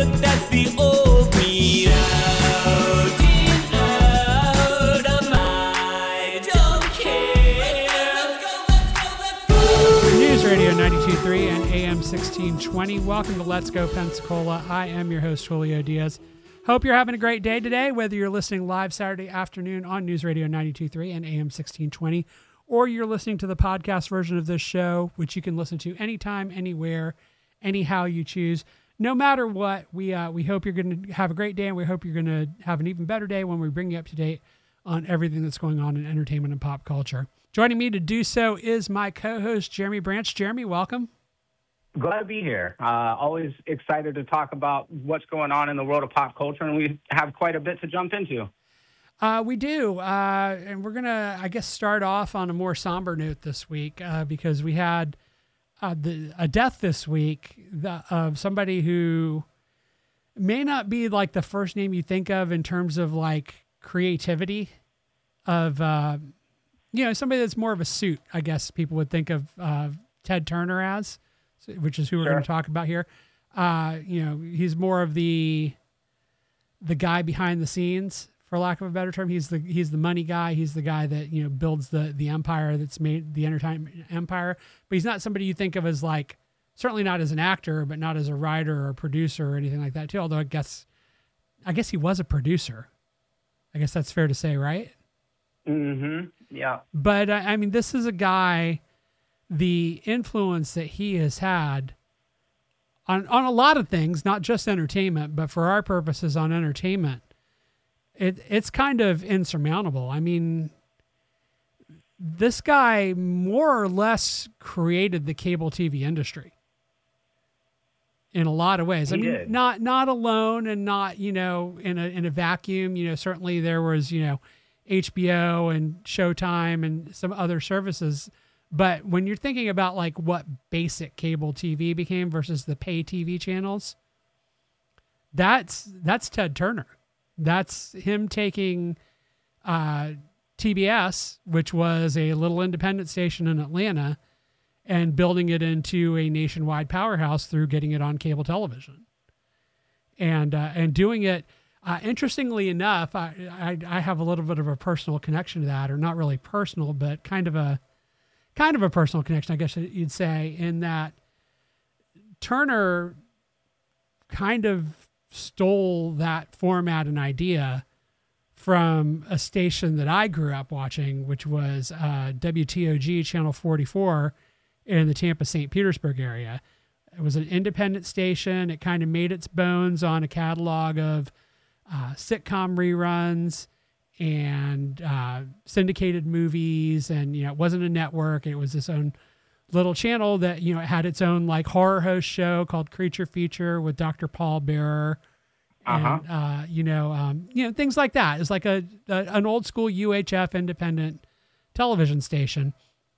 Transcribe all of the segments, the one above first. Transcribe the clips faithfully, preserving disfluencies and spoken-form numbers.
but that's the old me out and out of my don't care. Let's go, let's go, let's go. News Radio ninety-two point three and A M sixteen twenty. Welcome to Let's Go Pensacola. I am your host, Julio Diaz. Hope you're having a great day today, whether you're listening live Saturday afternoon on News Radio ninety-two point three and A M sixteen twenty, or you're listening to the podcast version of this show, which you can listen to anytime, anywhere, anyhow you choose. No matter what, we uh, we hope you're going to have a great day, and we hope you're going to have an even better day when we bring you up to date on everything that's going on in entertainment and pop culture. Joining me to do so is my co-host, Jeremy Branch. Jeremy, welcome. Glad to be here. Uh, always excited to talk about what's going on in the world of pop culture, and we have quite a bit to jump into. Uh, we do, uh, and we're going to, I guess, start off on a more somber note this week uh, because we had uh, the, a death this week that, of somebody who may not be like the first name you think of in terms of like creativity of, uh, you know, somebody that's more of a suit, I guess people would think of uh, Ted Turner as, which is who we're Sure. going to talk about here. Uh, you know, he's more of the the guy behind the scenes, for lack of a better term. He's the he's the money guy. He's the guy that, you know, builds the the empire that's made the entertainment empire. But he's not somebody you think of as like, certainly not as an actor, but not as a writer or producer or anything like that too. Although I guess I guess he was a producer. I guess that's fair to say, right? Mm-hmm. Yeah. But uh, I mean, this is a guy, the influence that he has had on, on a lot of things, not just entertainment, but for our purposes on entertainment, it it's kind of insurmountable. I mean, this guy more or less created the cable T V industry in a lot of ways. He I mean, did. not, not alone and not, you know, in a, in a vacuum. You know, certainly there was, you know, H B O and Showtime and some other services. But when you're thinking about like what basic cable T V became versus the pay T V channels, that's that's Ted Turner. That's him taking uh, T B S, which was a little independent station in Atlanta, and building it into a nationwide powerhouse through getting it on cable television, and uh, and doing it. Uh, interestingly enough, I, I I have a little bit of a personal connection to that, or not really personal, but kind of a kind of a personal connection, I guess you'd say, in that Turner kind of stole that format and idea from a station that I grew up watching, which was uh, W T O G Channel forty-four in the Tampa, Saint Petersburg area. It was an independent station. It kind of made its bones on a catalog of Uh, sitcom reruns and uh, syndicated movies, and you know, it wasn't a network. It was its own little channel that, you know, it had its own like horror host show called Creature Feature with Doctor Paul Bearer, and Uh-huh. uh, you know, um, you know, things like that. It's like a, a an old school U H F independent television station,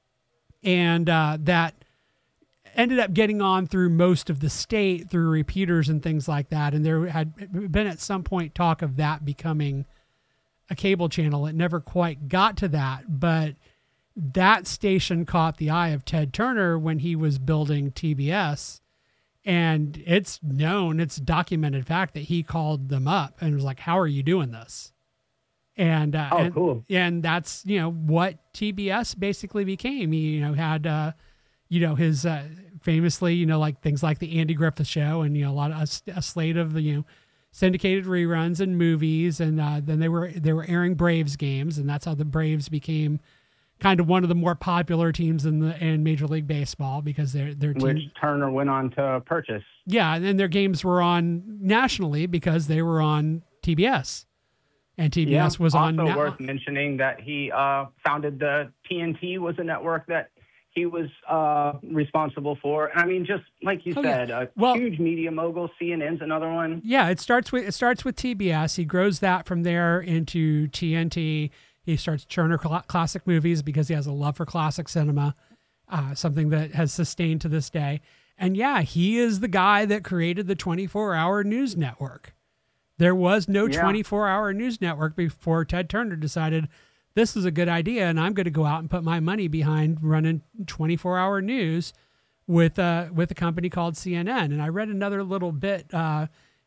and uh, that ended up getting on through most of the state through repeaters and things like that. And there had been at some point talk of that becoming a cable channel. It never quite got to that, but that station caught the eye of Ted Turner when he was building T B S. And it's known, it's documented fact that he called them up and was like, how are you doing this? And, uh, Oh, and, cool. and that's, you know, what T B S basically became. He, you know, had, uh, you know, his, uh, famously, you know, like things like the Andy Griffith Show, and, you know, a lot of a, a slate of the, you know, syndicated reruns and movies. And uh, then they were, they were airing Braves games, and that's how the Braves became kind of one of the more popular teams in the, in Major League Baseball, because their, their team, Which Turner went on to purchase. yeah. And then their games were on nationally because they were on T B S, and T B S Yeah. was on. Also na- worth mentioning that he uh, founded the T N T, was a network that he was uh, responsible for. I mean, just like you Oh, yeah. said, a Well- huge media mogul. C N N's another one. Yeah, it starts with it starts with T B S. He grows that from there into T N T. He starts Turner Cl- Classic Movies because he has a love for classic cinema, uh, something that has sustained to this day. And yeah, he is the guy that created the twenty-four hour news network. There was no Yeah. twenty-four hour news network before Ted Turner decided this is a good idea, and I'm going to go out and put my money behind running twenty-four hour news with uh, with a company called C N N. And I read another little bit uh,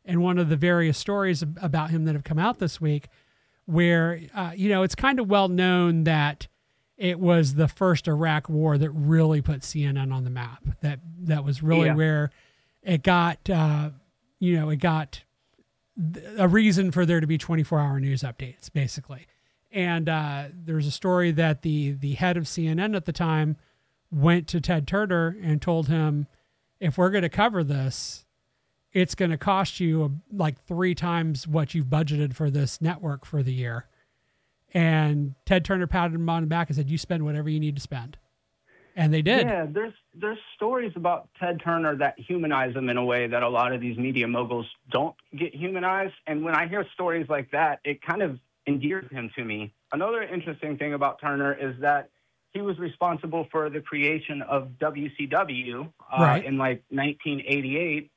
and one of the various stories ab- about him that have come out this week, where, uh, you know, it's kind of well known that it was the first Iraq war that really put C N N on the map. That that was really Yeah. where it got, uh, you know, it got th- a reason for there to be twenty-four hour news updates, basically. And uh, there's a story that the the head of C N N at the time went to Ted Turner and told him, if we're going to cover this, it's going to cost you uh, like three times what you've budgeted for this network for the year. And Ted Turner patted him on the back and said, you spend whatever you need to spend. And they did. Yeah, there's there's stories about Ted Turner that humanize him in a way that a lot of these media moguls don't get humanized. And when I hear stories like that, it kind of endears him to me. Another interesting thing about Turner is that he was responsible for the creation of W C W uh, Right. in like nineteen eighty-eight.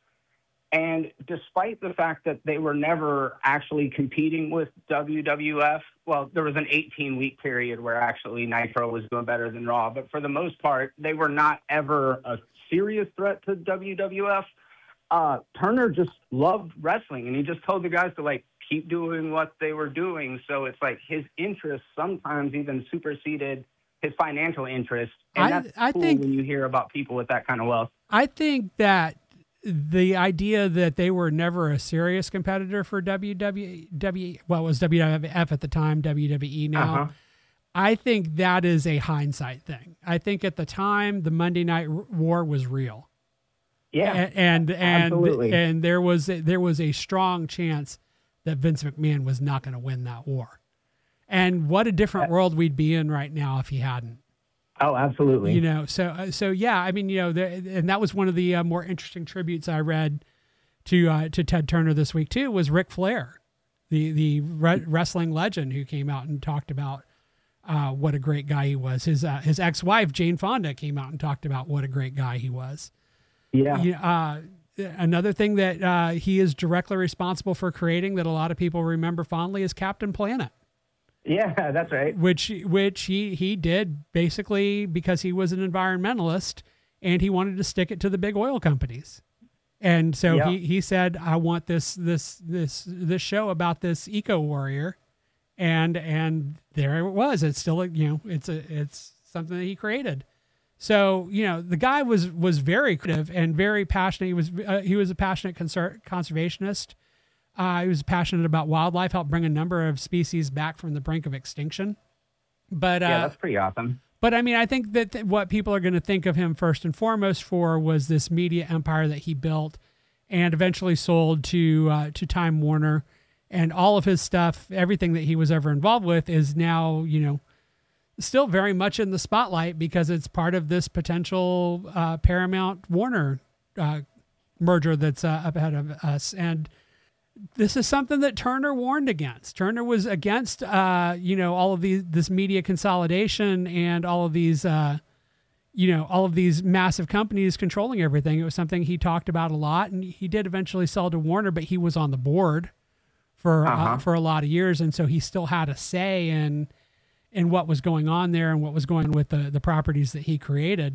And despite the fact that they were never actually competing with W W F, well, there was an eighteen-week period where actually Nitro was doing better than Raw. But for the most part, they were not ever a serious threat to W W F. Uh, Turner just loved wrestling, and he just told the guys to, like, keep doing what they were doing. So it's like his interests sometimes even superseded his financial interest. And I- that's I cool think- when you hear about people with that kind of wealth. I think that the idea that they were never a serious competitor for W W E, well, it was W W F at the time, W W E now. Uh-huh. I think that is a hindsight thing. I think at the time, the Monday Night R- War was real. Yeah, A- and and absolutely. and there was a, there was a strong chance that Vince McMahon was not going to win that war. And what a different world we'd be in right now if he hadn't. Oh, absolutely. You know, so uh, so yeah, I mean, you know, the, and that was one of the uh, more interesting tributes I read to uh, to Ted Turner this week too. Was Ric Flair, the the re- wrestling legend, who came out and talked about uh, what a great guy he was. His uh, his ex wife Jane Fonda came out and talked about what a great guy he was. yeah. You- uh, another thing that uh, he is directly responsible for creating that a lot of people remember fondly is Captain Planet. Yeah, that's right. Which which he, he did basically because he was an environmentalist and he wanted to stick it to the big oil companies. And so Yeah. he, he said, I want this this this this show about this eco warrior. And and there it was. It's still a, you know, it's a it's something that he created. So, you know, the guy was was very creative and very passionate. He was uh, he was a passionate conser- conservationist. Uh, he was passionate about wildlife, helped bring a number of species back from the brink of extinction. But uh, Yeah, that's pretty awesome. but I mean, I think that th- what people are going to think of him first and foremost for was this media empire that he built and eventually sold to uh, to Time Warner, and all of his stuff, everything that he was ever involved with, is now, you know, still very much in the spotlight because it's part of this potential uh, Paramount Warner uh, merger that's uh, up ahead of us. And this is something that Turner warned against. Turner was against, uh, you know, all of these, this media consolidation and all of these, uh, you know, all of these massive companies controlling everything. It was something he talked about a lot, and he did eventually sell to Warner, but he was on the board for Uh-huh. uh, for a lot of years, and so he still had a say in in what was going on there and what was going on with the the properties that he created.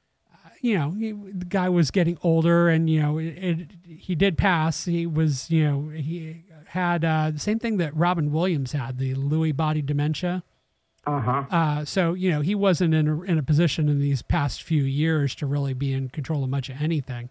You know, he, the guy was getting older, and you know, it, it, he did pass. He was, you know, he had uh, the same thing that Robin Williams had, the Lewy body dementia. Uh-huh. Uh, so you know, he wasn't in a, in a position in these past few years to really be in control of much of anything.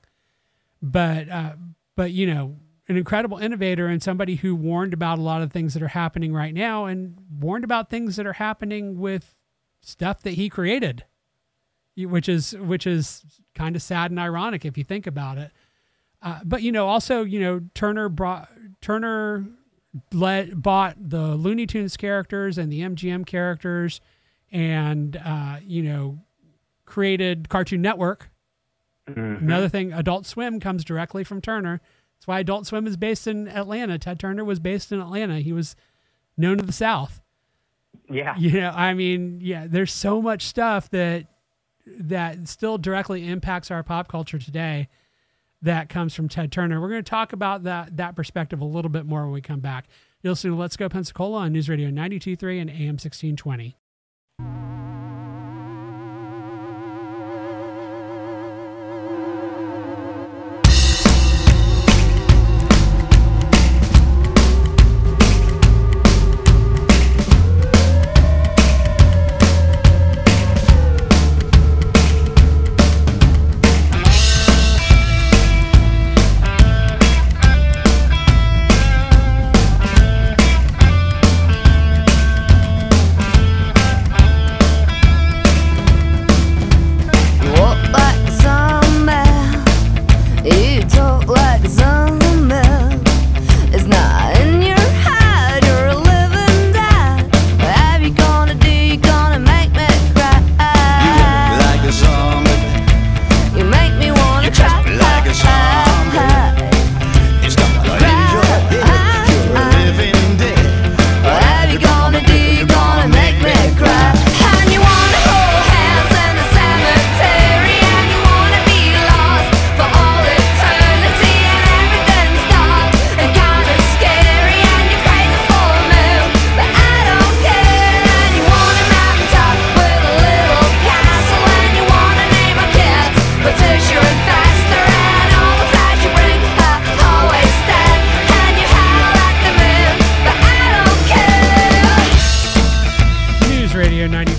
But uh, but you know, an incredible innovator and somebody who warned about a lot of things that are happening right now, and warned about things that are happening with stuff that he created. Which is which is kind of sad and ironic if you think about it. Uh, but you know, also you know, Turner brought Turner let bought the Looney Tunes characters and the M G M characters, and uh, you know, created Cartoon Network. Mm-hmm. Another thing, Adult Swim comes directly from Turner. That's why Adult Swim is based in Atlanta. Ted Turner was based in Atlanta. He was known to the South. Yeah. You know, I mean, yeah, there's so much stuff that that still directly impacts our pop culture today that comes from Ted Turner. We're going to talk about that that perspective a little bit more when we come back. You'll listen to Let's Go Pensacola on News Radio ninety-two point three and A M sixteen twenty.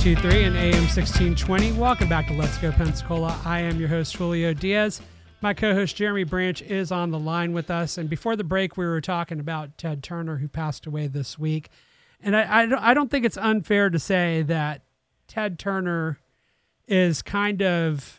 two three and A M sixteen twenty. Welcome back to Let's Go Pensacola. I am your host, Julio Diaz. My co-host, Jeremy Branch, is on the line with us. And before the break, we were talking about Ted Turner, who passed away this week. And I, I, don't, I don't think it's unfair to say that Ted Turner is kind of,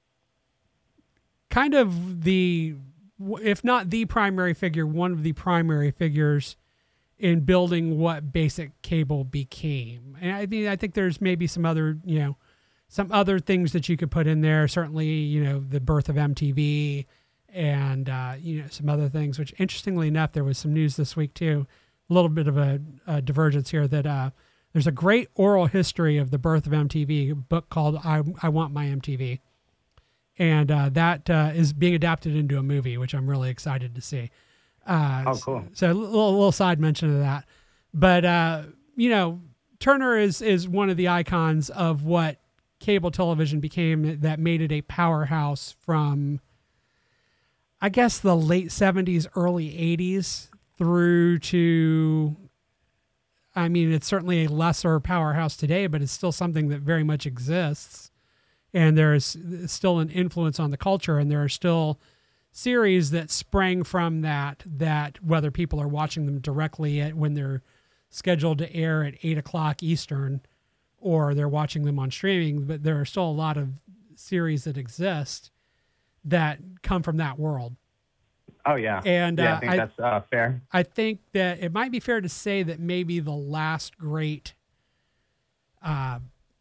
kind of the, if not the primary figure, one of the primary figures in building what basic cable became. And I mean, I think there's maybe some other, you know, some other things that you could put in there. Certainly, you know, the birth of M T V and, uh, you know, some other things, which interestingly enough, there was some news this week too, a little bit of a, a divergence here that, uh, there's a great oral history of the birth of M T V, a book called I, I Want My M T V. And, uh, that, uh, is being adapted into a movie, which I'm really excited to see. Uh, oh, cool. So, so a little, little side mention of that, but, uh, you know, Turner is, is one of the icons of what cable television became that made it a powerhouse from, I guess, the late seventies, early eighties through to, I mean, it's certainly a lesser powerhouse today, but it's still something that very much exists. And there's still an influence on the culture, and there are still series that sprang from that, that whether people are watching them directly at when they're scheduled to air at eight o'clock Eastern, or they're watching them on streaming, but there are still a lot of series that exist that come from that world. Oh yeah. And yeah, uh, I think I, that's uh, fair. I think that it might be fair to say that maybe the last great uh,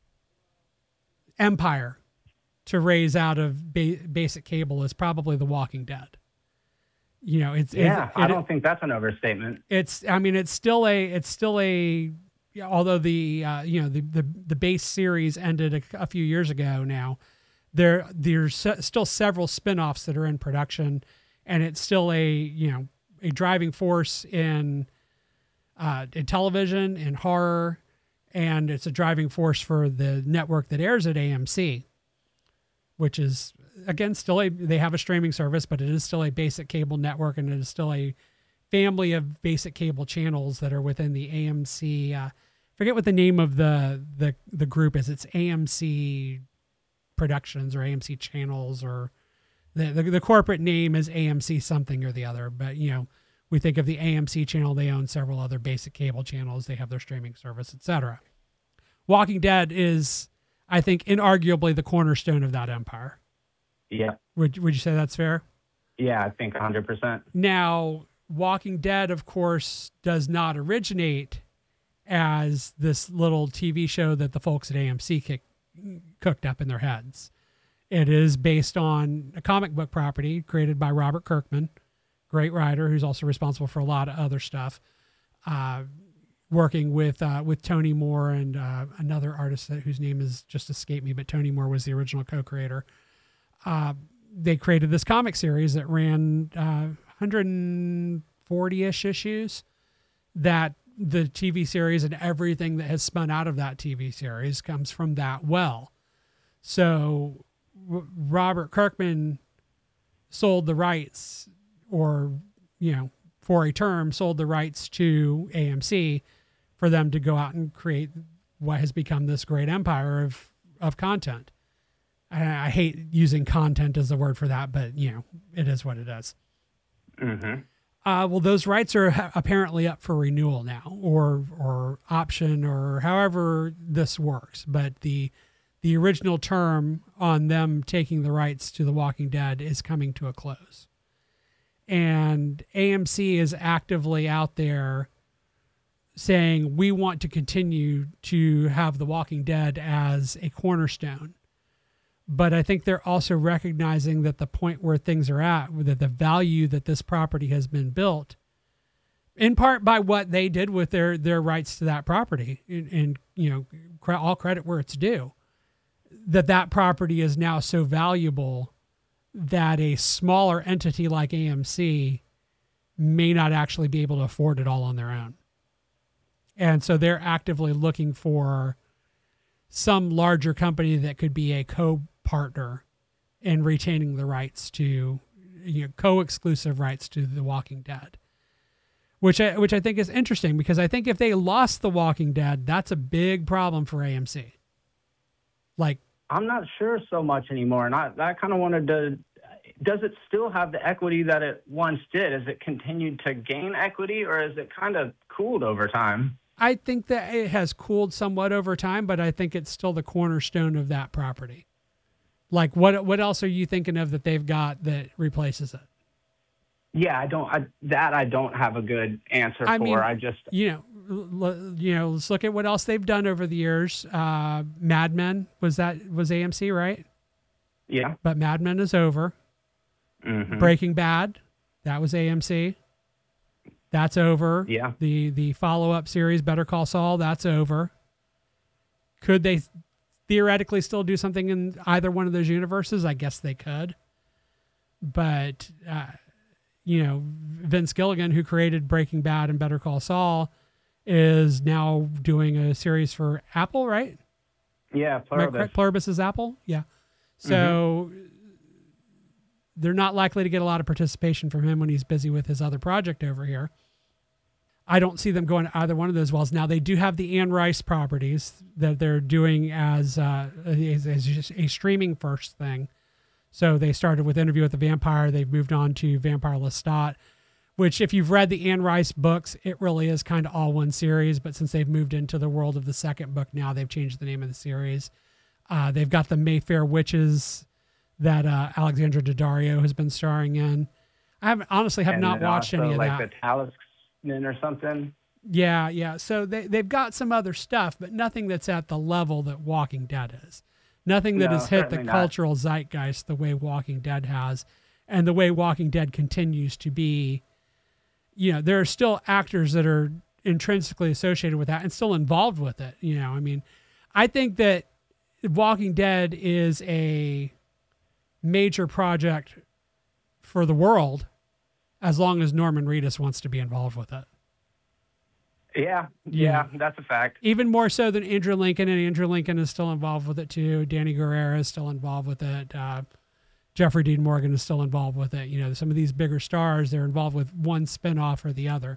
empire to raise out of ba- basic cable is probably The Walking Dead. You know, it's, yeah, it, it, I don't think that's an overstatement. It's, I mean, it's still a, it's still a, although the, uh, you know, the, the, the base series ended a, a few years ago now, there, there's se- still several spinoffs that are in production, and it's still a, you know, a driving force in, uh, in television and horror. And it's a driving force for the network that airs at A M C, which is, again, still a, they have a streaming service, but it is still a basic cable network, and it is still a family of basic cable channels that are within the A M C. Uh, forget what the name of the, the, the group is. It's A M C Productions or A M C Channels, or the, the, the corporate name is A M C something or the other. But, you know, we think of the A M C channel, they own several other basic cable channels. They have their streaming service, et cetera. Walking Dead is, I think, inarguably the cornerstone of that empire. Yeah. Would would you say that's fair? Yeah, I think one hundred percent. Now, Walking Dead, of course, does not originate as this little T V show that the folks at A M C kick, cooked up in their heads. It is based on a comic book property created by Robert Kirkman, great writer who's also responsible for a lot of other stuff. Uh, working with uh, with Tony Moore and uh, another artist that, whose name has just escaped me, but Tony Moore was the original co-creator. Uh, they created this comic series that ran uh, one hundred forty-ish issues, that the T V series and everything that has spun out of that T V series comes from that well. So R- Robert Kirkman sold the rights, or, you know, for a term, sold the rights to A M C for them to go out and create what has become this great empire of, of content. I, I hate using content as a word for that, but, you know, it is what it is. Mm-hmm. Uh, well, those rights are ha- apparently up for renewal now, or or option, or however this works. But the the original term on them taking the rights to The Walking Dead is coming to a close. And A M C is actively out there saying, we want to continue to have The Walking Dead as a cornerstone. But I think they're also recognizing that the point where things are at, that the value that this property has been built, in part by what they did with their, their rights to that property, and, and you know, cre- all credit where it's due, that that property is now so valuable that a smaller entity like A M C may not actually be able to afford it all on their own. And so they're actively looking for some larger company that could be a co-partner in retaining the rights to, you know, co-exclusive rights to The Walking Dead, which I, which I think is interesting, because I think if they lost The Walking Dead, that's a big problem for A M C. Like, I'm not sure so much anymore. And I, I kind of wanted to, does it still have the equity that it once did? Has it continued to gain equity, or is it kind of cooled over time? I think that it has cooled somewhat over time, but I think it's still the cornerstone of that property. Like, what what else are you thinking of that they've got that replaces it? Yeah, I don't, I, that I don't have a good answer I for. mean, I just, you know, l- you know, let's look at what else they've done over the years. Uh, Mad Men was that was A M C, right? yeah. But Mad Men is over. Mhm. Breaking Bad, that was A M C. That's over. Yeah. The the follow up series Better Call Saul, that's over. Could they theoretically still do something in either one of those universes? I guess they could. But uh, you know, Vince Gilligan, who created Breaking Bad and Better Call Saul, is now doing a series for Apple, right? Yeah, Am I Pluribus. correct? Pluribus is Apple? Yeah. So they're not likely to get a lot of participation from him when he's busy with his other project over here. I don't see them going to either one of those wells. Now, they do have the Anne Rice properties that they're doing as, uh, as, as just a streaming first thing. So they started with Interview with the Vampire. They've moved on to Vampire Lestat, which if you've read the Anne Rice books, it really is kind of all one series. But since they've moved into the world of the second book now, they've changed the name of the series. Uh, they've got the Mayfair Witches that uh, Alexandra Daddario has been starring in. I haven't honestly have And not then watched also, any of like that. the Talisman or something. Yeah, yeah. So they, they've got some other stuff, but nothing that's at the level that Walking Dead is. Nothing that No, has hit the certainly not. cultural zeitgeist the way Walking Dead has, and the way Walking Dead continues to be. You know, there are still actors that are intrinsically associated with that and still involved with it. You know, I mean, I think that Walking Dead is a major project for the world as long as Norman Reedus wants to be involved with it. Yeah, Yeah. yeah, that's a fact. Even more so than Andrew Lincoln, and Andrew Lincoln is still involved with it too. Danny Guerrero is still involved with it. Uh, Jeffrey Dean Morgan is still involved with it. You know, some of these bigger stars, they're involved with one spinoff or the other.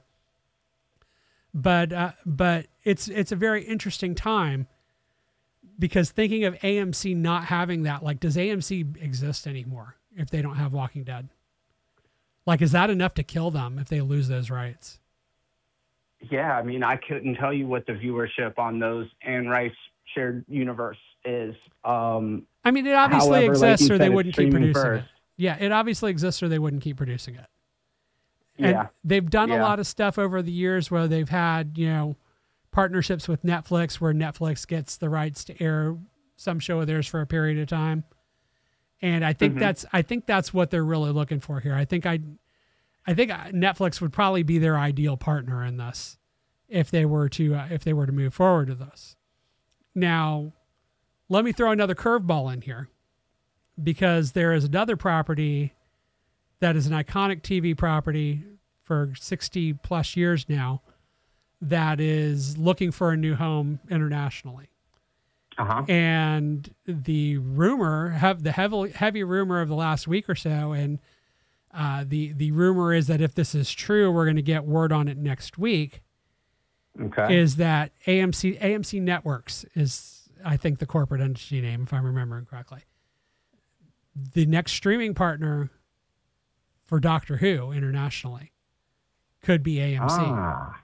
But uh, but it's it's a very interesting time because thinking of A M C not having that, like, does A M C exist anymore if they don't have Walking Dead? Like, is that enough to kill them if they lose those rights? Yeah, I mean, I couldn't tell you what the viewership on those Anne Rice shared universe is. Um, I mean, it obviously however, like exists you or they said, it's wouldn't keep streaming producing it. first. Yeah, it obviously exists or they wouldn't keep producing it. And Yeah. they've done a Yeah. lot of stuff over the years where they've had, you know, partnerships with Netflix where Netflix gets the rights to air some show of theirs for a period of time. And I think Mhm. that's I think that's what they're really looking for here. I think I I think Netflix would probably be their ideal partner in this if they were to uh, if they were to move forward with this. Now, let me throw another curveball in here because there is another property that is an iconic T V property for sixty plus years now that is looking for a new home internationally. Uh-huh. And the rumor, have the heavy, heavy rumor of the last week or so, and uh, the, the rumor is that if this is true, we're going to get word on it next week, Okay. is that A M C A M C Networks is, I think, the corporate entity name, if I'm remembering correctly. The next streaming partner for Doctor Who internationally could be A M C. Ah.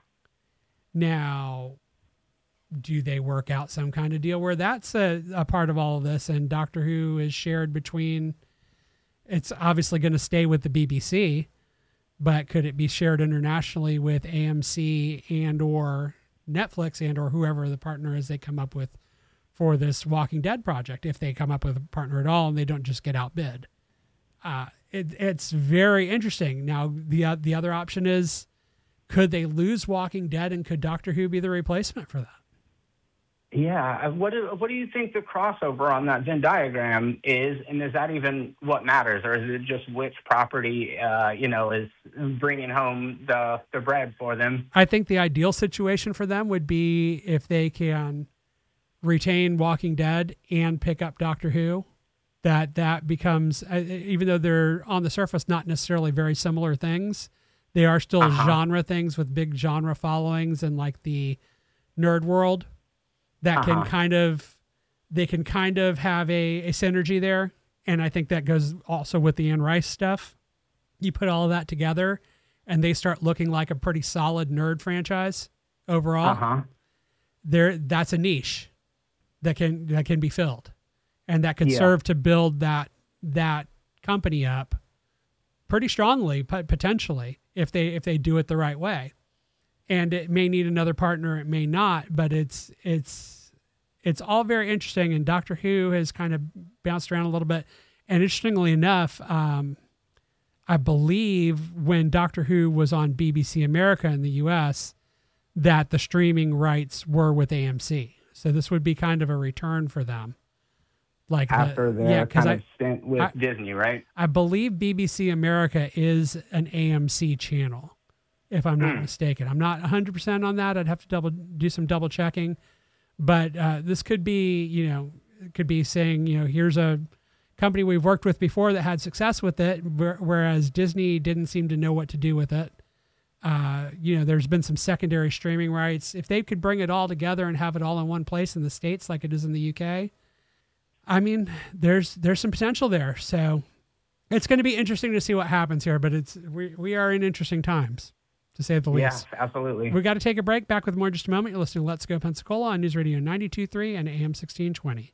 Now, do they work out some kind of deal where that's a, a part of all of this and Doctor Who is shared between, it's obviously going to stay with the B B C, but could it be shared internationally with A M C and or Netflix and or whoever the partner is they come up with for this Walking Dead project, if they come up with a partner at all and they don't just get outbid? Uh, it, it's very interesting. Now, the uh, the other option is, could they lose Walking Dead and could Doctor Who be the replacement for that? Yeah. What do, what do you think the crossover on that Venn diagram is, and is that even what matters, or is it just which property, uh, you know, is bringing home the, the bread for them? I think the ideal situation for them would be if they can retain Walking Dead and pick up Doctor Who, that that becomes, uh, even though they're on the surface not necessarily very similar things, they are still Uh-huh. genre things with big genre followings and like the nerd world that can Uh-huh. kind of they can kind of have a, a synergy there. And I think that goes also with the Anne Rice stuff. You put all of that together and they start looking like a pretty solid nerd franchise overall. Uh-huh. There, that's a niche that can, that can be filled, and that can Yeah. serve to build that, that company up pretty strongly, but potentially if they, if they do it the right way. And it may need another partner, it may not, but it's, it's, it's all very interesting. And Doctor Who has kind of bounced around a little bit. And interestingly enough, um, I believe when Doctor Who was on B B C America in the U S, that the streaming rights were with A M C. So this would be kind of a return for them. Like After the, their yeah, kind I, of stint with I- Disney, right? I believe B B C America is an A M C channel, if I'm not Hmm. mistaken. I'm not one hundred percent on that. I'd have to double do some double checking. But uh, this could be, you know, it could be saying, you know, here's a company we've worked with before that had success with it, where, whereas Disney didn't seem to know what to do with it. Uh, you know, there's been some secondary streaming rights. If they could bring it all together and have it all in one place in the States like it is in the U K, I mean, there's there's some potential there. So it's going to be interesting to see what happens here. But it's we we are in interesting times, to say the least. Yes, absolutely. We got to take a break. Back with more in just a moment. You're listening to Let's Go Pensacola on News Radio ninety-two point three and A M sixteen twenty.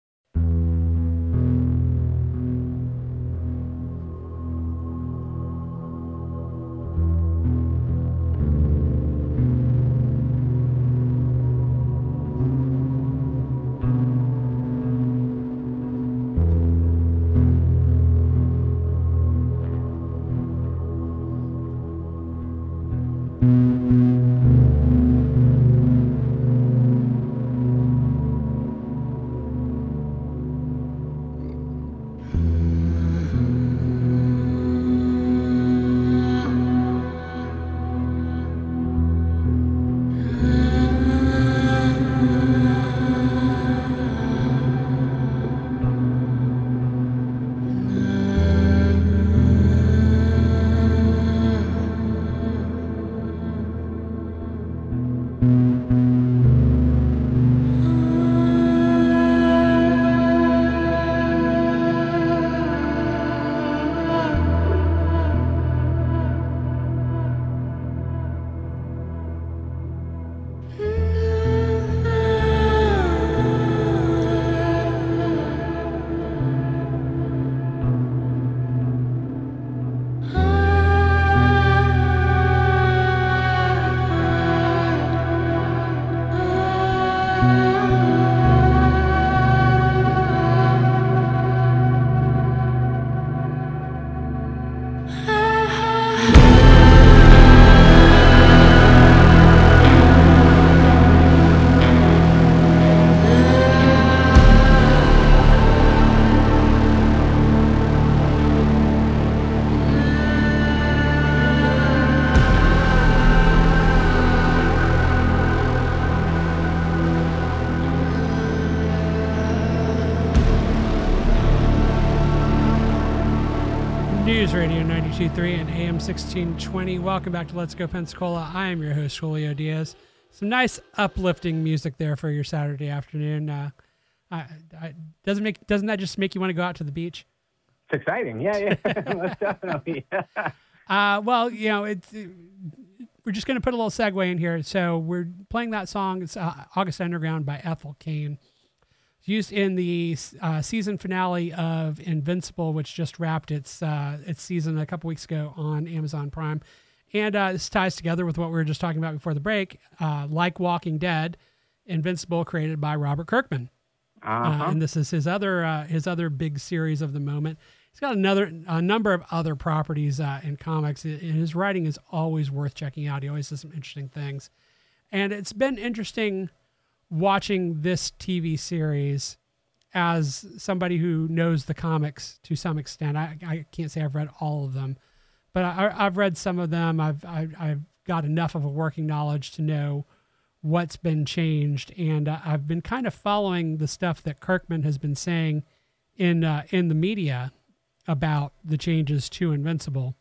News Radio ninety-two point three and A M sixteen twenty. Welcome back to Let's Go Pensacola. I am your host, Julio Diaz. Some nice uplifting music there for your Saturday afternoon. Uh, I, I, doesn't make doesn't that just make you want to go out to the beach? It's exciting. Yeah, yeah. Most definitely. Uh, well, you know, it's, we're just going to put a little segue in here. So we're playing that song. It's uh, August Underground by Ethel Cain. It's used in the uh, season finale of Invincible, which just wrapped its uh, its season a couple weeks ago on Amazon Prime. And uh, this ties together with what we were just talking about before the break. Uh, like Walking Dead, Invincible, created by Robert Kirkman. Uh-huh. Uh, and this is his other uh, his other big series of the moment. He's got another a number of other properties uh, in comics, and his writing is always worth checking out. He always does some interesting things, and it's been interesting watching this T V series as somebody who knows the comics to some extent. I, I can't say I've read all of them, but I, I've read some of them. I've, I've I've got enough of a working knowledge to know what's been changed, and uh, I've been kind of following the stuff that Kirkman has been saying in uh, in the media about the changes to Invincible.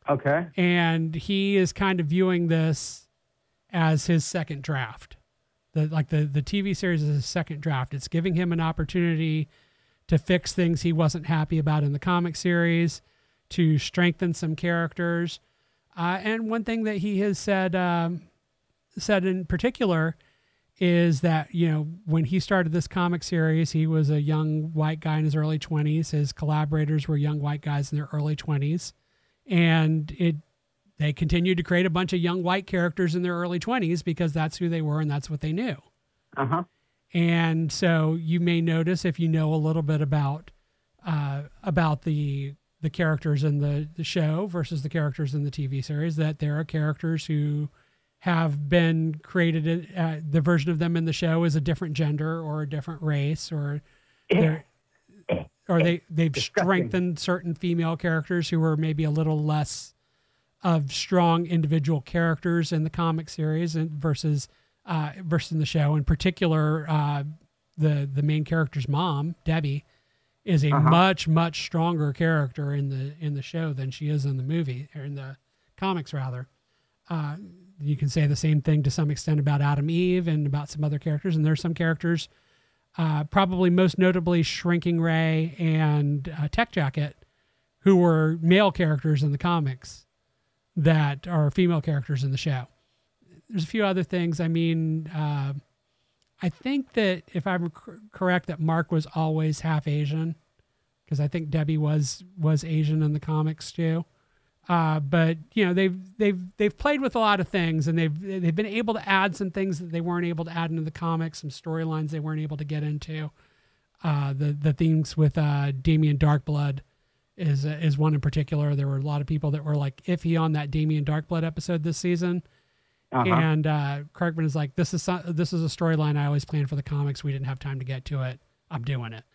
Okay. And he is kind of viewing this as his second draft. The like the the T V series is a second draft. It's giving him an opportunity to fix things he wasn't happy about in the comic series, to strengthen some characters. Uh, and one thing that he has said um, said in particular is that, you know, when he started this comic series, he was a young white guy in his early twenties. His collaborators were young white guys in their early twenties. And it they continued to create a bunch of young white characters in their early twenties because that's who they were and that's what they knew. Uh-huh. And so you may notice, if you know a little bit about uh, about the the characters in the, the show versus the characters in the T V series, that there are characters who have been created, uh, the version of them in the show is a different gender or a different race, or they're, or they, they've Disgusting. strengthened certain female characters who were maybe a little less of strong individual characters in the comic series and versus uh, versus in the show. In particular, uh, the the main character's mom, Debbie, is a Uh-huh. much much stronger character in the in the show than she is in the movie, or in the comics rather. Uh, you can say the same thing to some extent about Adam Eve and about some other characters, and there's some characters, uh, probably most notably Shrinking Ray and uh, Tech Jacket, who were male characters in the comics that are female characters in the show. There's a few other things. I mean, uh, I think that if I'm cor- correct, that Mark was always half Asian, because I think Debbie was was Asian in the comics too. Uh, but you know, they've they've they've played with a lot of things, and they've they've been able to add some things that they weren't able to add into the comics, some storylines they weren't able to get into. Uh, the the themes with uh, Damien Darkblood is uh, is one in particular. There were a lot of people that were like iffy on that Damien Darkblood episode this season. Uh-huh. And uh, Kirkman is like, this is some, this is a storyline I always planned for the comics. We didn't have time to get to it. I'm doing it.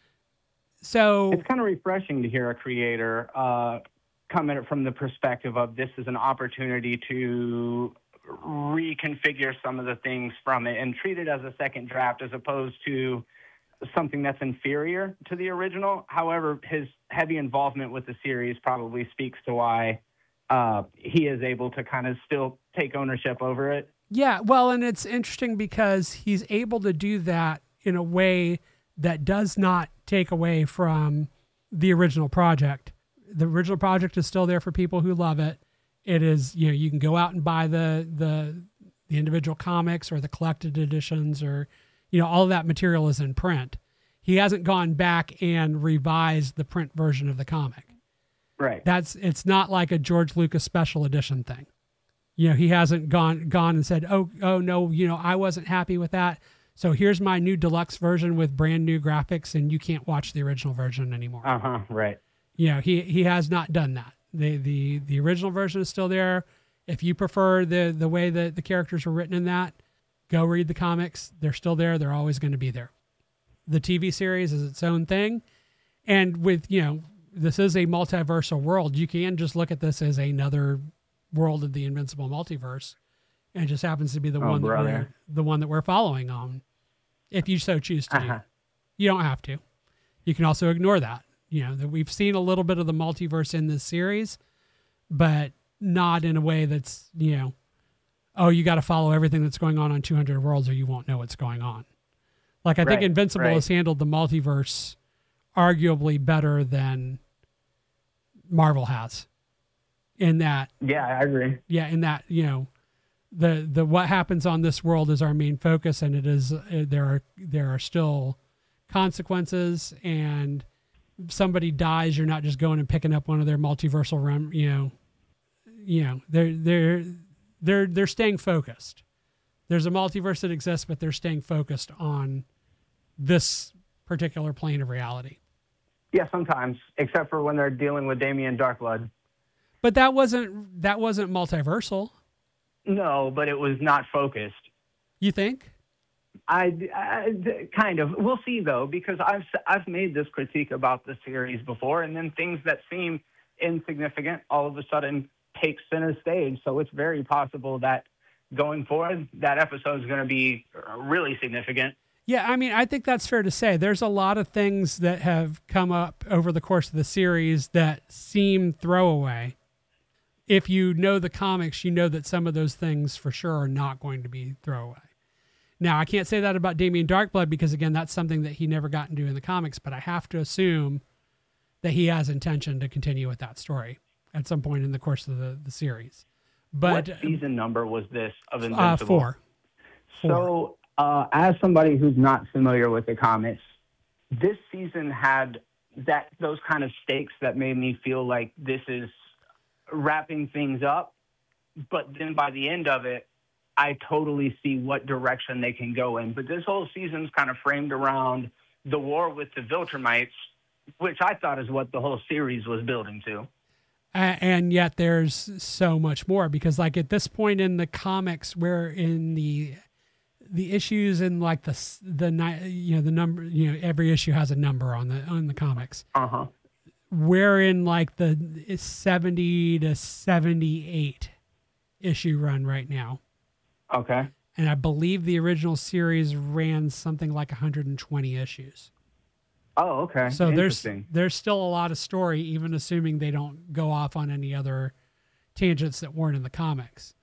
So It's kind of refreshing to hear a creator uh, come at it from the perspective of this is an opportunity to reconfigure some of the things from it and treat it as a second draft as opposed to something that's inferior to the original. However, his heavy involvement with the series probably speaks to why uh, he is able to kind of still take ownership over it. yeah, well, and it's interesting because he's able to do that in a way that does not take away from the original project. The original project is still there for people who love it. It is, you know, you can go out and buy the the the individual comics or the collected editions, or, you know, all of that material is in print. He hasn't gone back and revised the print version of the comic. Right. That's, it's not like a George Lucas special edition thing. You know, he hasn't gone gone and said, oh, oh no, you know, I wasn't happy with that, so here's my new deluxe version with brand new graphics, and you can't watch the original version anymore. Uh-huh, right. You know, he he has not done that. The the the original version is still there. If you prefer the the way that the characters were written in that, go read the comics. They're still there. They're always going to be there. The T V series is its own thing. And with, you know, this is a multiversal world. You can just look at this as another world of the Invincible multiverse. And it just happens to be the Oh, one that brother. we're the one that we're following on. If you so choose to Uh-huh. do. You don't have to. You can also ignore that. You know, that we've seen a little bit of the multiverse in this series, but not in a way that's, you know, oh, you got to follow everything that's going on on two hundred Worlds or you won't know what's going on. Like, I think Right, Invincible right. has handled the multiverse arguably better than Marvel has. In that, Yeah, I agree. yeah, in that, you know, the the what happens on this world is our main focus, and it is uh, there are there are still consequences, and if somebody dies, you're not just going and picking up one of their multiversal rem, you know, you know, they're they're they're they're staying focused. There's a multiverse that exists, but they're staying focused on this particular plane of reality. Yeah, sometimes, except for when they're dealing with Damien Darkblood. But that wasn't that wasn't multiversal. No, but it was not focused. You think? I, I kind of. We'll see though, because I've I've made this critique about the series before, and then things that seem insignificant all of a sudden take center stage. So it's very possible that going forward, that episode is going to be really significant. Yeah, I mean, I think that's fair to say. There's a lot of things that have come up over the course of the series that seem throwaway. If you know the comics, you know that some of those things for sure are not going to be throwaway. Now, I can't say that about Damien Darkblood because, again, that's something that he never got into in the comics, but I have to assume that he has intention to continue with that story at some point in the course of the, the series. But what season number was this of uh, Invincible? four. So, uh, as somebody who's not familiar with the comics, this season had that those kind of stakes that made me feel like this is wrapping things up. But then by the end of it, I totally see what direction they can go in. But this whole season's kind of framed around the war with the Viltrumites, which I thought is what the whole series was building to. Uh, and yet there's so much more because, like, at this point in the comics, we're in the the issues in like the the ni- you know the number you know every issue has a number on the on the comics. Uh huh. We're in like the seventy to seventy-eight issue run right now. Okay. And I believe the original series ran something like one hundred twenty issues. Oh, okay. So there's Interesting. there's still a lot of story, even assuming they don't go off on any other tangents that weren't in the comics.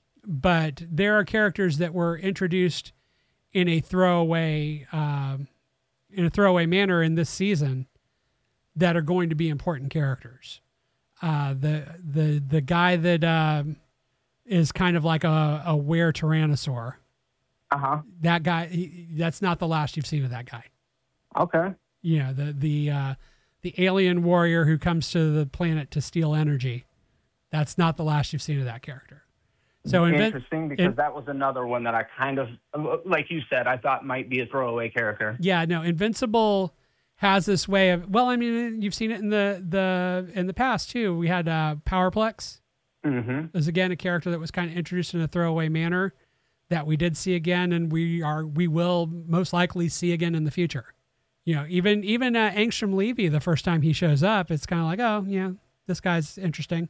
But there are characters that were introduced in a throwaway um, in a throwaway manner in this season that are going to be important characters. Uh, the the the guy that um, is kind of like a, a were tyrannosaur. Uh huh. That guy, he, that's not the last you've seen of that guy. Okay. You know, the the uh, the alien warrior who comes to the planet to steal energy. That's not the last you've seen of that character. So Invin- interesting because in, that was another one that I kind of, like you said, I thought might be a throwaway character. Yeah, no, Invincible has this way of, well, I mean, you've seen it in the the in the past too. We had uh, Powerplex. Mm-hmm. Is again a character that was kind of introduced in a throwaway manner that we did see again, and we are we will most likely see again in the future. You know, even even uh, Angstrom Levy, the first time he shows up, it's kind of like, oh, yeah, this guy's interesting,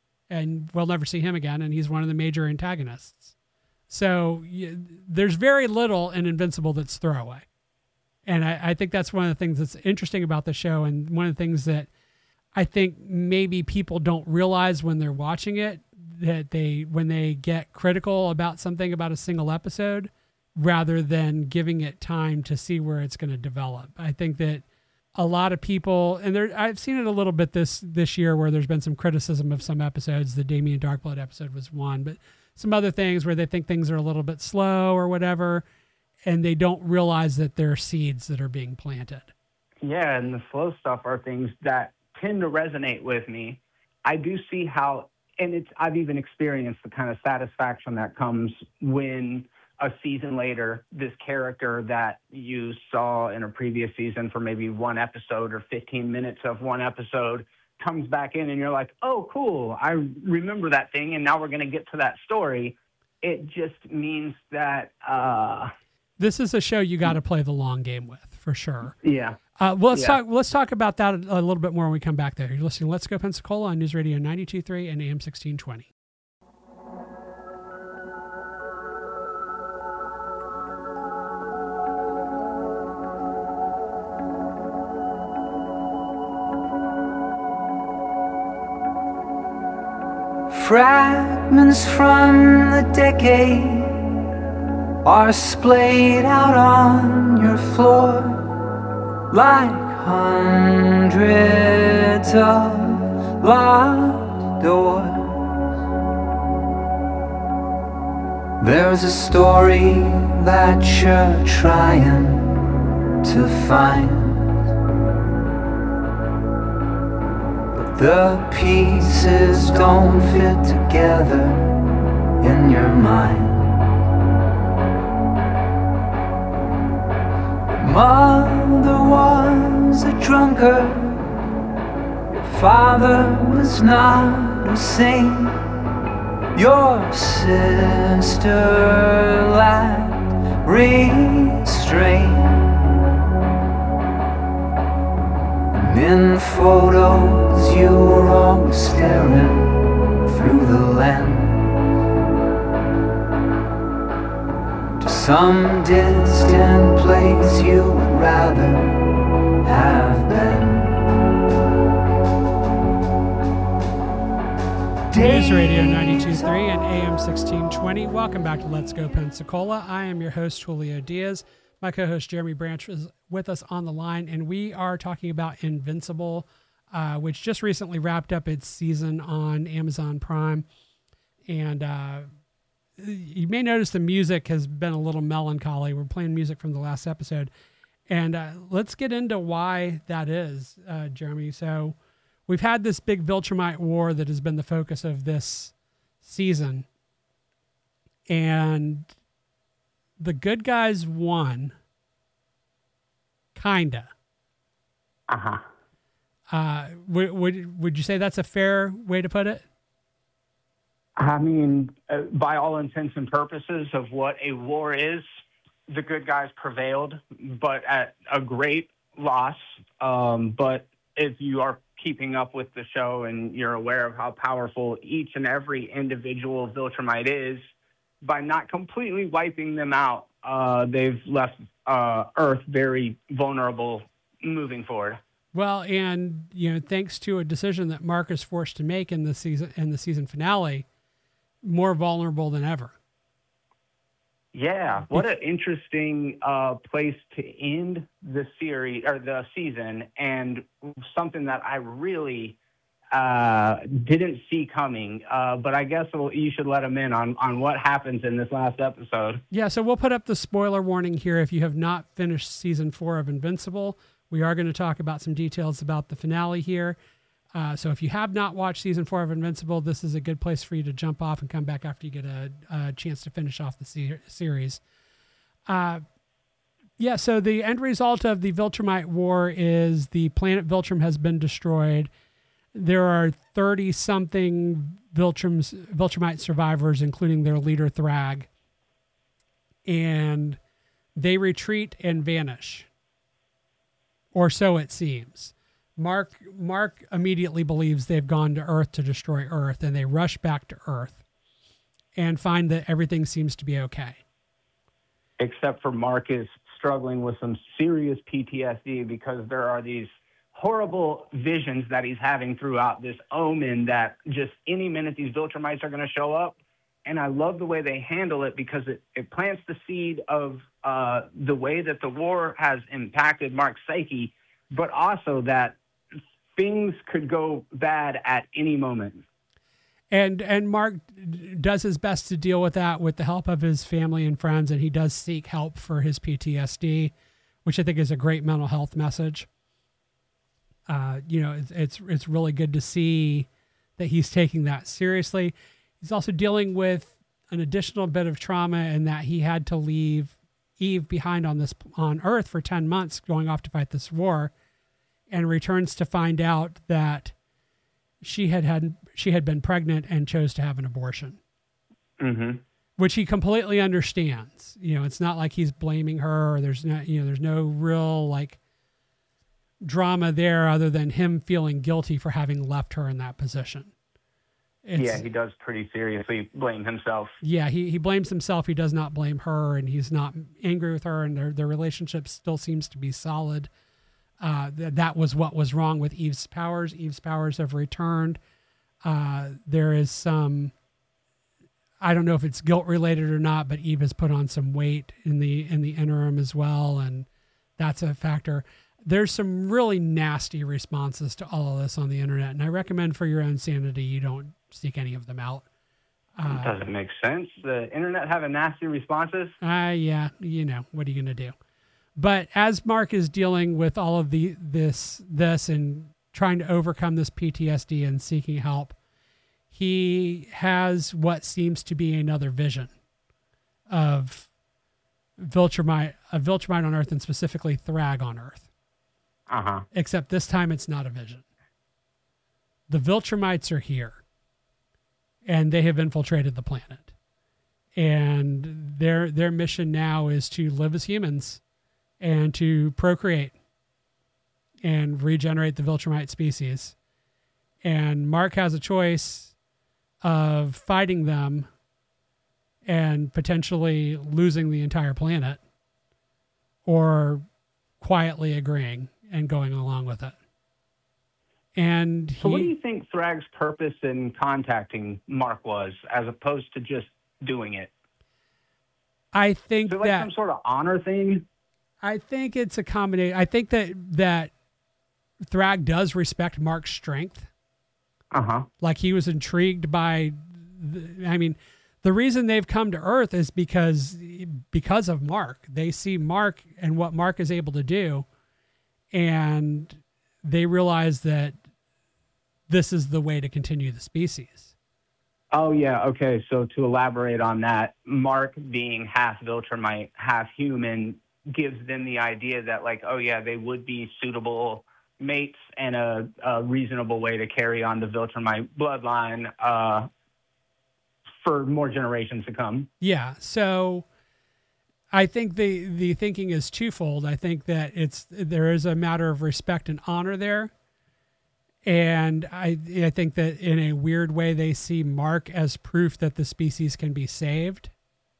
and we'll never see him again, and he's one of the major antagonists. So you, there's very little in Invincible that's throwaway, and I, I think that's one of the things that's interesting about the show, and one of the things that I think maybe people don't realize when they're watching it, that they when they get critical about something about a single episode, rather than giving it time to see where it's going to develop. I think that a lot of people, and there, I've seen it a little bit this this year where there's been some criticism of some episodes. The Damien Darkblood episode was one, but some other things where they think things are a little bit slow or whatever, and they don't realize that there are seeds that are being planted. Yeah, and the slow stuff are things that tend to resonate with me. I do see how, and it's I've even experienced the kind of satisfaction that comes when a season later, this character that you saw in a previous season for maybe one episode or fifteen minutes of one episode comes back in and you're like, oh, cool. I remember that thing. And now we're going to get to that story. It just means that, uh, this is a show you got to play the long game with, for sure. Yeah. Uh, well, let's Yeah. talk. Let's talk about that a little bit more when we come back there. You're listening to Let's Go Pensacola on News Radio ninety-two point three and A M sixteen twenty. Fragments from the decade are splayed out on your floor like hundreds of locked doors. There's a story that you're trying to find, the pieces don't fit together in your mind. Your mother was a drunkard, your father was not a saint, your sister lacked restraint. In photos you were always staring through the lens to some distant place you would rather have been. News Radio ninety-two point three and A M sixteen twenty. Welcome back to Let's Go Pensacola. I am your host, Julio Diaz. My co-host, Jeremy Branch, is with us on the line, and we are talking about Invincible, uh, which just recently wrapped up its season on Amazon Prime. And uh, you may notice the music has been a little melancholy. We're playing music from the last episode. And uh, let's get into why that is, uh, Jeremy. So we've had this big Viltrumite war that has been the focus of this season. And the good guys won. Kinda. Uh-huh. Uh, would, would, would you say that's a fair way to put it? I mean, uh, by all intents and purposes of what a war is, the good guys prevailed, but at a great loss. Um, but if you are keeping up with the show and you're aware of how powerful each and every individual Viltrumite is, by not completely wiping them out, uh, they've left uh, Earth very vulnerable moving forward. Well, and you know, thanks to a decision that Mark is forced to make in the season in the season finale, more vulnerable than ever. Yeah, what an interesting uh, place to end the series or the season, and something that I really uh, didn't see coming. Uh, but I guess you should let them in on on what happens in this last episode. Yeah, so we'll put up the spoiler warning here. If you have not finished season four of Invincible, we are going to talk about some details about the finale here. Uh, so if you have not watched season four of Invincible, this is a good place for you to jump off and come back after you get a, a chance to finish off the se- series. Uh, yeah, so the end result of the Viltrumite war is the planet Viltrum has been destroyed. There are thirty-something Viltrums, Viltrumite survivors, including their leader, Thrag. And they retreat and vanish. Or so it seems. Mark Mark immediately believes they've gone to Earth to destroy Earth, and they rush back to Earth and find that everything seems to be okay. Except for Mark is struggling with some serious P T S D because there are these horrible visions that he's having throughout this omen that just any minute these Viltrumites are going to show up. And I love the way they handle it because it, it plants the seed of uh, the way that the war has impacted Mark's psyche, but also that things could go bad at any moment. And and Mark does his best to deal with that with the help of his family and friends, and he does seek help for his P T S D, which I think is a great mental health message. Uh, you know, it's, it's it's really good to see that he's taking that seriously. He's also dealing with an additional bit of trauma in that he had to leave Eve behind on this on Earth for ten months, going off to fight this war. And returns to find out that she had had she had been pregnant and chose to have an abortion, mm-hmm. which he completely understands. You know, it's not like he's blaming her, or there's no you know there's no real like drama there other than him feeling guilty for having left her in that position. It's, yeah, he does pretty seriously blame himself. Yeah, he he blames himself. He does not blame her, and he's not angry with her, and their their relationship still seems to be solid. Uh, th- that was what was wrong with Eve's powers. Eve's powers have returned. Uh, there is some, I don't know if it's guilt related or not, but Eve has put on some weight in the in the interim as well, and that's a factor. There's some really nasty responses to all of this on the internet, and I recommend for your own sanity you don't seek any of them out. Uh, Doesn't make sense. The internet having nasty responses. Uh, yeah, you know, what are you going to do? But as Mark is dealing with all of the this this and trying to overcome this P T S D and seeking help, he has what seems to be another vision of Viltrumite, a Viltrumite on Earth, and specifically Thrag on Earth. Uh-huh. Except this time it's not a vision. The Viltrumites are here, and they have infiltrated the planet. And their their mission now is to live as humans and to procreate and regenerate the Viltrumite species. And Mark has a choice of fighting them and potentially losing the entire planet, or quietly agreeing and going along with it. And So what do he, you think Thrag's purpose in contacting Mark was, as opposed to just doing it? I think Is it like that some sort of honor thing? I think it's a combination. I think that that Thrag does respect Mark's strength. Uh-huh. Like he was intrigued by, the, I mean, the reason they've come to Earth is because because of Mark. They see Mark and what Mark is able to do, and they realize that this is the way to continue the species. Oh, yeah. Okay. So to elaborate on that, Mark being half Viltrumite, half human, gives them the idea that, like, oh, yeah, they would be suitable mates and a, a reasonable way to carry on the Viltrumite bloodline uh, for more generations to come. Yeah. So I think the, the thinking is twofold. I think that it's there is a matter of respect and honor there. And I I think that in a weird way, they see Mark as proof that the species can be saved.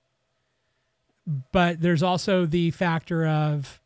But there's also the factor of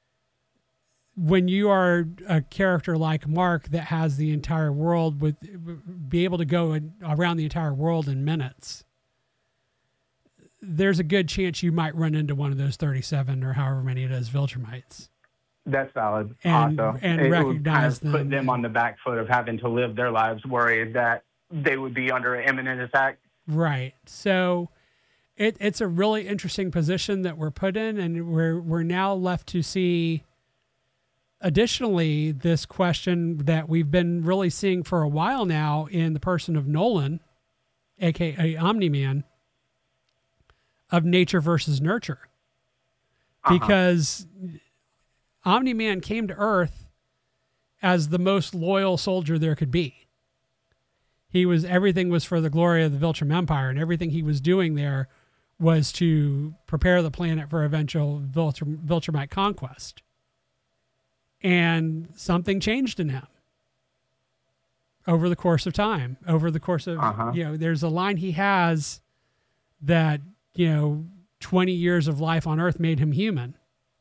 when you are a character like Mark that has the entire world, with be able to go in, around the entire world in minutes, there's a good chance you might run into one of those thirty-seven or however many it is Viltrumites. That's valid. And- also, and it recognize would kind of them. put them on the back foot of having to live their lives worried that they would be under an imminent attack. Right. So it, it's a really interesting position that we're put in, and we're we're now left to see. Additionally, this question that we've been really seeing for a while now in the person of Nolan, aka Omni-Man, of nature versus nurture, Uh-huh. because Omni-Man came to Earth as the most loyal soldier there could be. He was, everything was for the glory of the Viltrum Empire, and everything he was doing there was to prepare the planet for eventual Viltrum, Viltrumite conquest. And something changed in him over the course of time, over the course of, Uh-huh. you know, there's a line he has that, you know, twenty years of life on Earth made him human.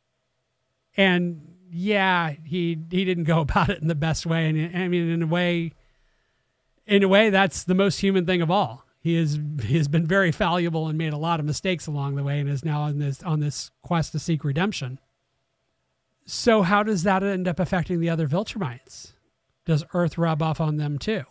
And yeah, he he didn't go about it in the best way. And I mean, in a way, in a way, that's the most human thing of all. He is he has been very fallible and made a lot of mistakes along the way, and is now on this on this quest to seek redemption. So how does that end up affecting the other Viltrumites? Does Earth rub off on them too?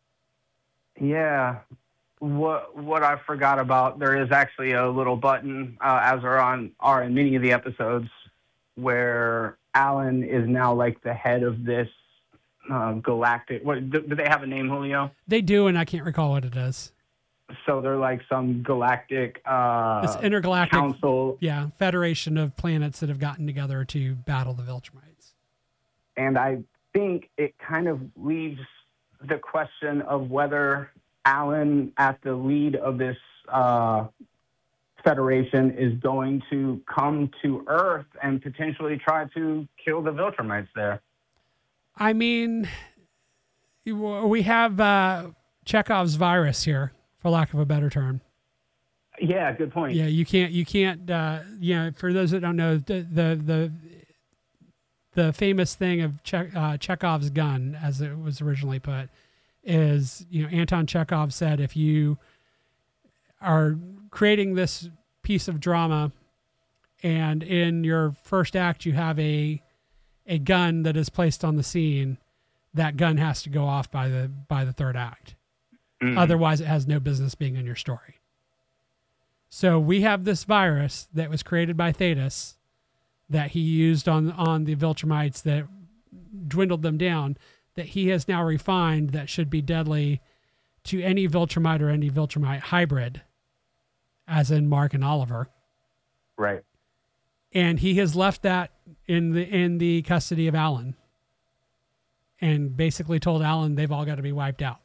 Yeah. What what I forgot about, there is actually a little button, uh, as are on are in many of the episodes, where Alan is now like the head of this uh, galactic. What do, do they have a name, Julio? They do, and I can't recall what it is. So they're like some galactic uh, It's intergalactic, council, yeah, federation of planets that have gotten together to battle the Viltrumites. and I think it kind of leaves the question of whether Alan, at the lead of this uh, federation, is going to come to Earth and potentially try to kill the Viltrumites there. I mean, we have uh, Chekhov's virus here, for lack of a better term. Yeah, good point. Yeah, you can't, you can't, uh, you know, for those that don't know, the, the, the, the famous thing of che- uh, Chekhov's gun, as it was originally put, is, you know, Anton Chekhov said, if you are creating this piece of drama and in your first act you have a, a gun that is placed on the scene, that gun has to go off by the, by the third act. Mhm. Otherwise it has no business being in your story. So we have this virus that was created by Thetis that he used on, on the Viltrumites that dwindled them down, that he has now refined, that should be deadly to any Viltrumite or any Viltrumite hybrid, as in Mark and Oliver. Right. And he has left that in the in the custody of Alan, and basically told Alan they've all got to be wiped out.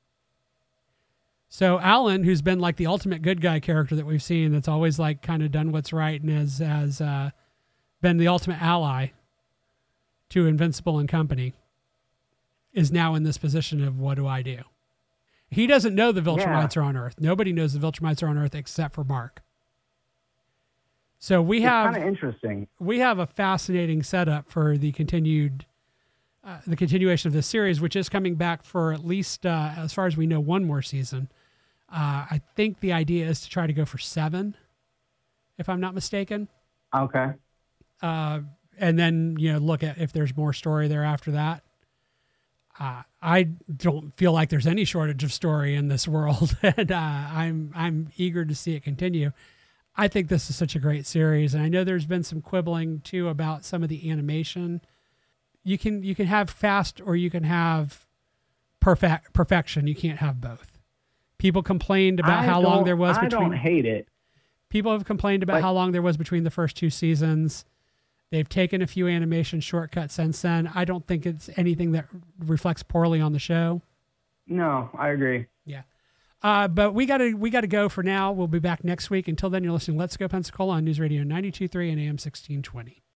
So Alan, who's been like the ultimate good guy character that we've seen, that's always like kind of done what's right and has has uh, been the ultimate ally to Invincible and company, is now in this position of, what do I do? He doesn't know the Viltrumites Yeah. are on Earth. Nobody knows the Viltrumites are on Earth except for Mark. So we It's have kind of interesting. we have a fascinating setup for the continued uh, the continuation of this series, which is coming back for at least, uh, as far as we know, one more season. Uh, I think the idea is to try to go for seven, if I'm not mistaken. Okay. Uh, and then, you know, look at if there's more story there after that. Uh, I don't feel like there's any shortage of story in this world, and uh, I'm I'm eager to see it continue. I think this is such a great series, and I know there's been some quibbling too about some of the animation. You can you can have fast or you can have perfect perfection. You can't have both. People complained about I how long don't- there was I between. don't hate it. People have complained about Like- how long there was between the first two seasons. They've taken a few animation shortcuts since then. I don't think it's anything that reflects poorly on the show. No, I agree. Yeah. Uh, but we gotta we gotta go for now. We'll be back next week. Until then, you're listening to Let's Go Pensacola on News Radio ninety-two point three and A M sixteen twenty.